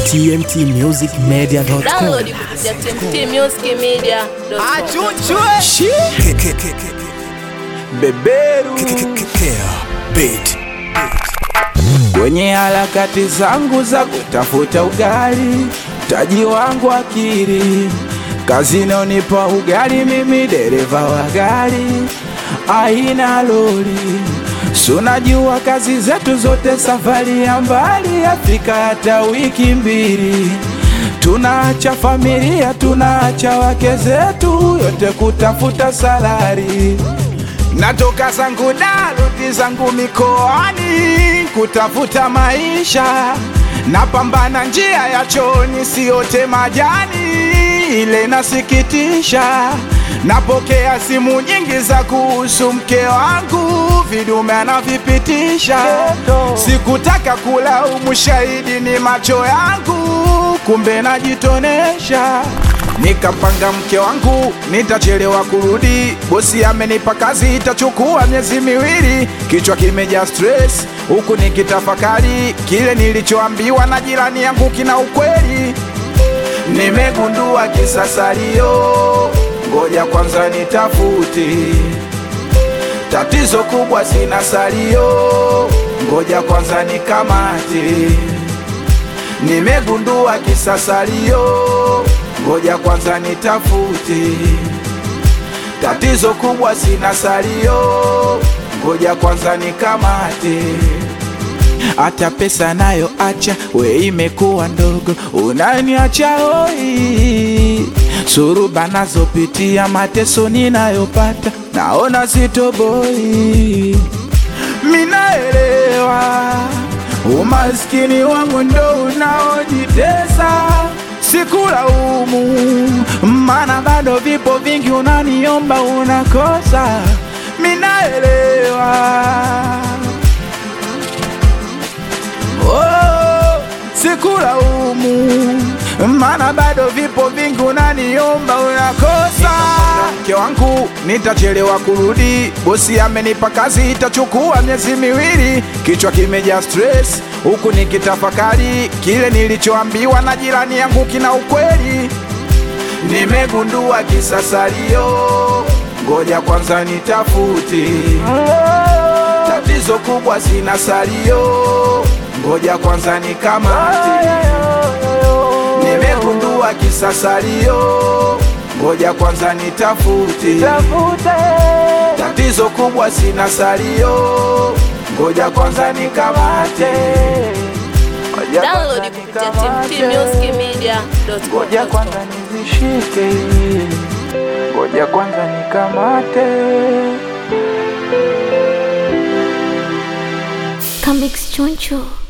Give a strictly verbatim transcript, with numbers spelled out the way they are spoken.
T M T music media dot com. Download kupitia T M T music media dot com. Achuchwe Beberu beat. Kwenye harakati zangu za kutafuta ugali, taji wangu akiri kazi inonipa ugali, mimi dereva wa gari aina lori. Sunajua kazi zetu zote safari ya mbali, Afrika hata wiki mbili. Tunaacha familia, tunaacha wake zetu, yote kutafuta salari. Natoka zangu daruti zangu mikoani, kutafuta maisha. Napambana njia ya choni, siote majani, ile nasikitisha. Napokea simu nyingi za kuhusu mke wangu, vidume anavipitisha. Sikutaka kulaumu, shahidi ni macho yangu, kumbe najitonesha. Nikapanga mke wangu nitachelewa kurudi, bosi amenipa kazi itachukua miezi miwili. Kichwa kimejaa stress, huku nikitafakari kile nilichoambiwa na jirani yangu kina ukweli. Nimegundua kisasalio, ngoja kwanza nitafute. Tatizo kubwa sina salio, ngoja kwanza nikamate. Nimegundua kisasalio, ngoja kwanza nitafute. Tatizo kubwa sina salio, ngoja kwanza nikamate. Hata pesa nayo acha, we imekuwa ndogo, unaniacha hoi. Suruba nazopitia, mateso ninayopata, naona sitoboi. Minaelewa umaskini wangu ndo unaojitesa, sikulaumu, maana bado vipo vingi unaniomba unakosa. Minaelewa oh, sikulaumu, maana bado vipo vingi unaniomba unakosa. Mke wangu nitachelewa kurudi, bosi amenipa kazi itachukua miezi miwili. Kichwa kimejaa stress, huku nikitafakari kile nilichoambiwa na jirani yangu kina ukweli. Nimegundua kisasalio, ngoja kwanza nitafute. Tatizo kubwa sina salio, ngoja kwanza nikamate. Nimegundua kisasalio, ngoja kwanza nitafute. Tatizo kubwa sina salio, ngoja kwanza nikamate. Download kupitia T M T music media dot com. Ngoja kwanza nizishike, ngoja kwanza nikamate. Come Choncho.